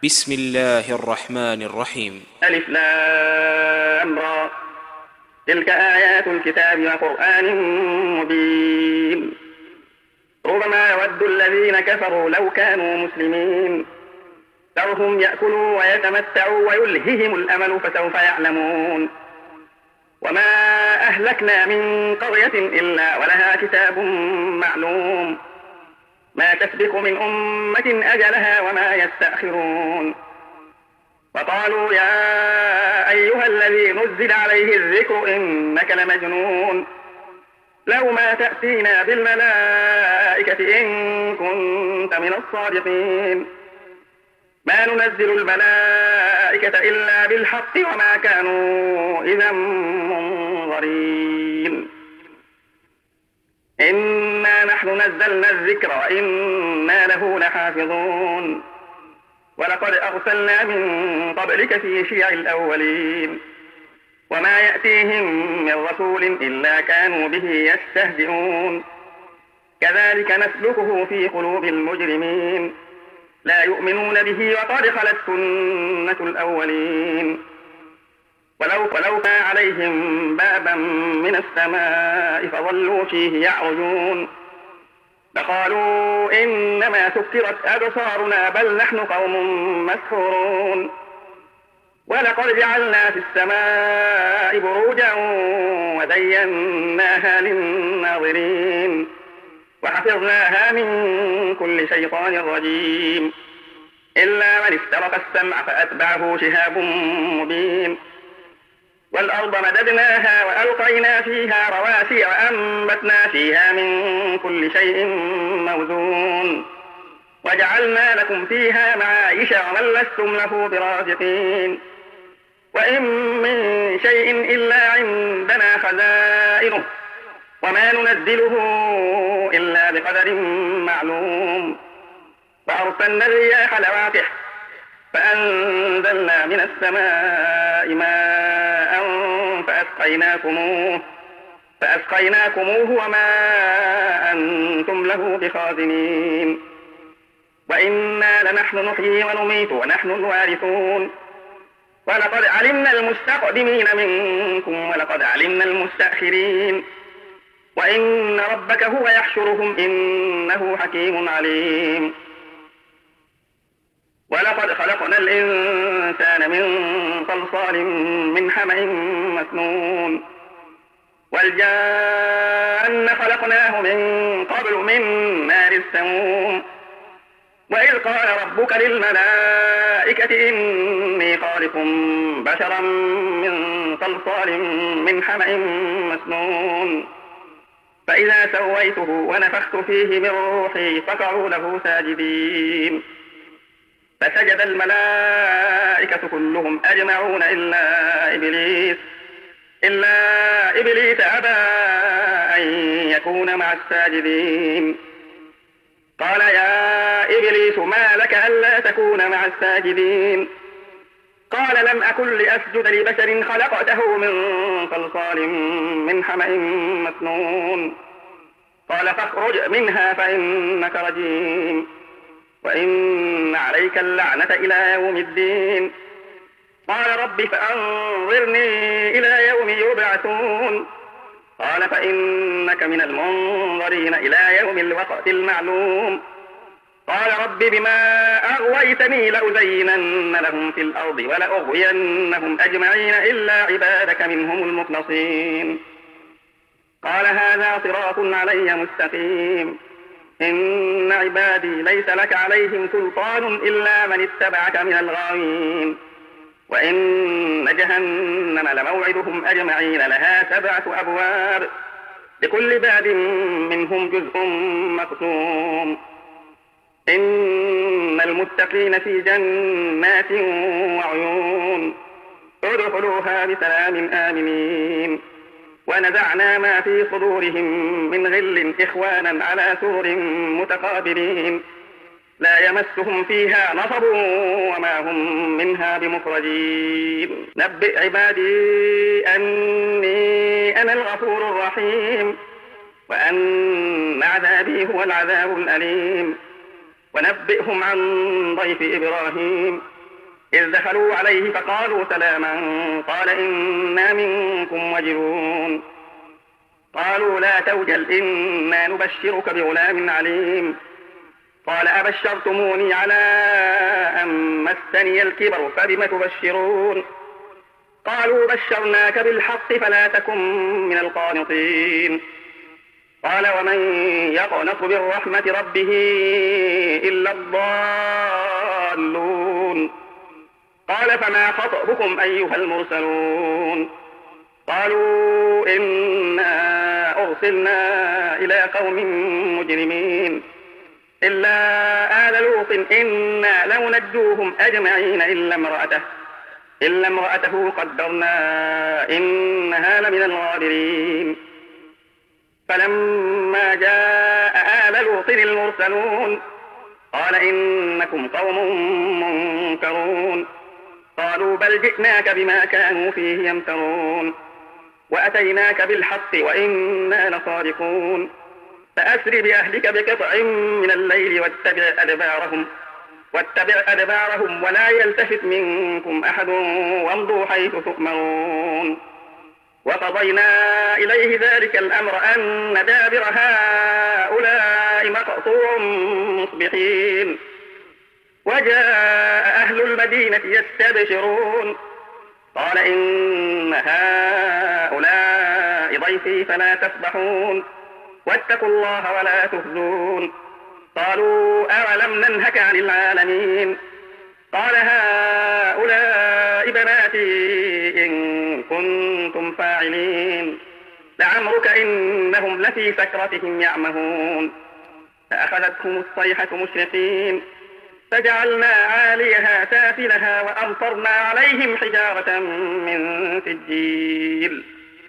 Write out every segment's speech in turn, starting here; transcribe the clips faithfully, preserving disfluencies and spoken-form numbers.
بسم الله الرحمن الرحيم. ألف لام را، تلك آيات الكتاب وقرآن مبين. ربما يود الذين كفروا لو كانوا مسلمين، ذرهم يأكلوا ويتمتعوا ويلههم الأمل فسوف يعلمون. وما أهلكنا من قرية إلا ولها كتاب معلوم، ما تسبق من أمة أجلها وما يستأخرون. وقالوا يا أيها الذي نزل عليه الذكر إنك لمجنون، لو ما تأتينا بالملائكة إن كنت من الصادقين. ما ننزل الملائكة إلا بالحق وما كانوا إذا منظرين. إنا نحن نزلنا الذكر وإنا له لحافظون. ولقد أرسلنا من قبلك في شيع الأولين، وما يأتيهم من رسول إلا كانوا به يستهزئون. كذلك نسلكه في قلوب المجرمين، لا يؤمنون به وقد خلت سنة الأولين. ولو ولو كان عليهم بابا من السماء فظلوا فيه يعرجون، فقالوا إنما سكرت أبصارنا بل نحن قوم مسحورون. ولقد جعلنا في السماء بروجا وزيناها للناظرين، وحفظناها من كل شيطان رجيم، إلا من استرق السمع فأتبعه شهاب مبين. والأرض مددناها وألقينا فيها رواسي وأنبتنا فيها من كل شيء موزون، وجعلنا لكم فيها معايش ومن لستم له برازقين. وإن من شيء إلا عندنا خزائنه، وما ننزله إلا بقدر معلوم. وأرسلنا الرياح لواقح فأنزلنا من السماء ماء فأسقيناكموه فأسقيناكموه وما أنتم له بخازنين. وإنا لنحن نحيي ونميت ونحن الوارثون. ولقد علمنا المستقدمين منكم ولقد علمنا المستأخرين. وإن ربك هو يحشرهم إنه حكيم عليم. ولقد خلقنا الإنسان من صلصال من حمأ مسنون. والجان خلقناه من قبل من نار السموم. وإذ قال ربك للملائكة إني خالق بشرا من صلصال من حمأ مسنون، فإذا سويته ونفخت فيه من روحي فقعوا له ساجدين. فسجد الملائكة كلهم أجمعون إلا إبليس إلا إبليس أبى أن يكون مع الساجدين. قال يا إبليس ما لك ألا تكون مع الساجدين؟ قال لم أكن لأسجد لبشر خلقته من صلصال من حمأ مسنون. قال فاخرج منها فإنك رجيم، وإن عليك اللعنة إلى يوم الدين. قال رب فأنظرني إلى يوم يبعثون. قال فإنك من المنظرين إلى يوم الوقت المعلوم. قال رب بما أغويتني لأزينن لهم في الأرض ولأغوينهم أجمعين إلا عبادك منهم المخلصين. قال هذا صراط علي مستقيم. إن عبادي ليس لك عليهم سلطان إلا من اتبعك من الغاوين. وإن جهنم لموعدهم أجمعين لها سبعة أبواب لكل باب منهم جزء مقسوم. إن المتقين في جنات وعيون ادخلوها بسلام آمنين. ونزعنا ما في صدورهم من غل إخوانا على سرر متقابلين، لا يمسهم فيها نصب وما هم منها بمخرجين. نبئ عبادي أني أنا الغفور الرحيم، وأن عذابي هو العذاب الأليم. ونبئهم عن ضيف إبراهيم إذ دخلوا عليه فقالوا سلاما قال إنا منكم وجلون قالوا لا توجل إنا نبشرك بغلام عليم قال أبشرتموني على أن مسني الكبر فبم تبشرون قالوا بشرناك بالحق فلا تكن من القانطين قال ومن يقنط من رحمة ربه إلا الضالون قال فما خطبكم أيها المرسلون قالوا إنا أرسلنا إلى قوم مجرمين إلا آل لوط إنا لننجوهم أجمعين إلا امرأته إلا امرأته قدرنا إنها لمن الغابرين فلما جاء آل لوط المرسلون قال إنكم قوم منكرون قالوا بل جئناك بما كانوا فيه يمترون وأتيناك بالحق وإنا لصادقون فأسر بأهلك بقطع من الليل واتبع أدبارهم واتبع أدبارهم ولا يلتفت منكم أحد وامضوا حيث تؤمرون وقضينا إليه ذلك الأمر أن دابر هؤلاء مقطوع مصبحين وجاء أهل المدينة يستبشرون قال إن هؤلاء ضيفي فلا تفضحون واتقوا الله ولا تخزون قالوا أولم ننهك عن العالمين قال هؤلاء بناتي إن كنتم فاعلين لعمرك إنهم لفي سكرتهم يعمهون فأخذتهم الصيحة مشرقين فجعلنا عاليها سافلها وأمطرنا عليهم حجارة من سجيل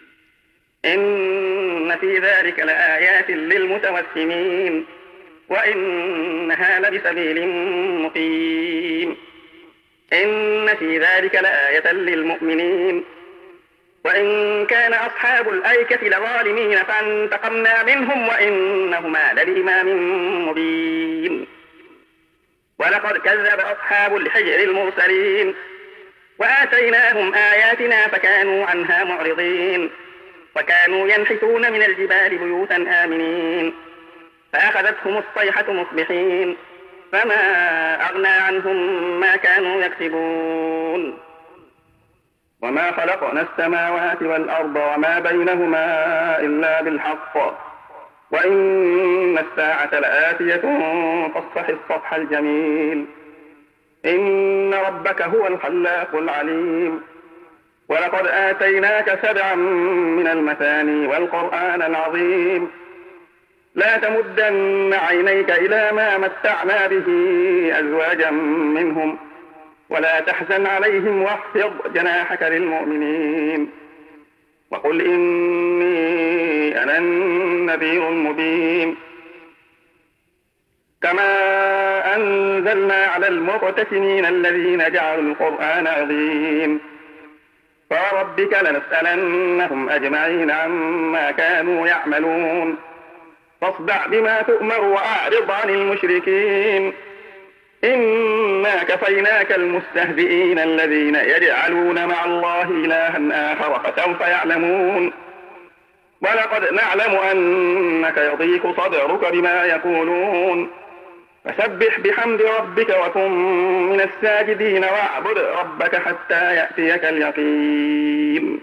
إن في ذلك لآيات للمتوسمين وإنها لبسبيل مقيم إن في ذلك لآية للمؤمنين وإن كان أصحاب الأيكة لظالمين فانتقمنا منهم وإنهما لبإمام مبين ولقد كذب أصحاب الحجر المرسلين وآتيناهم آياتنا فكانوا عنها معرضين وكانوا ينحتون من الجبال بيوتا آمنين فأخذتهم الصيحة مصبحين فما أغنى عنهم ما كانوا يكسبون وما خلقنا السماوات والأرض وما بينهما إلا بالحق وإن الساعة لآتية فاصفح الصفح الجميل إن ربك هو الخلاق العليم ولقد آتيناك سبعا من المثاني والقرآن العظيم لا تمدن عينيك إلى ما متعنا به أزواجا منهم ولا تحزن عليهم واخفض جناحك للمؤمنين وقل إني أنا النذير المبين كما أنزلنا على المقتسمين الذين جعلوا القرآن عظيم فربك لنسألنهم أجمعين عما كانوا يعملون فاصدع بما تؤمر وأعرض عن المشركين إنا كفيناك المستهزئين الذين يجعلون مع الله إلها آخر فسوف يعلمون ولقد نعلم أنك يضيق صدرك بما يقولون فسبح بحمد ربك وكن من الساجدين واعبد ربك حتى يأتيك اليقين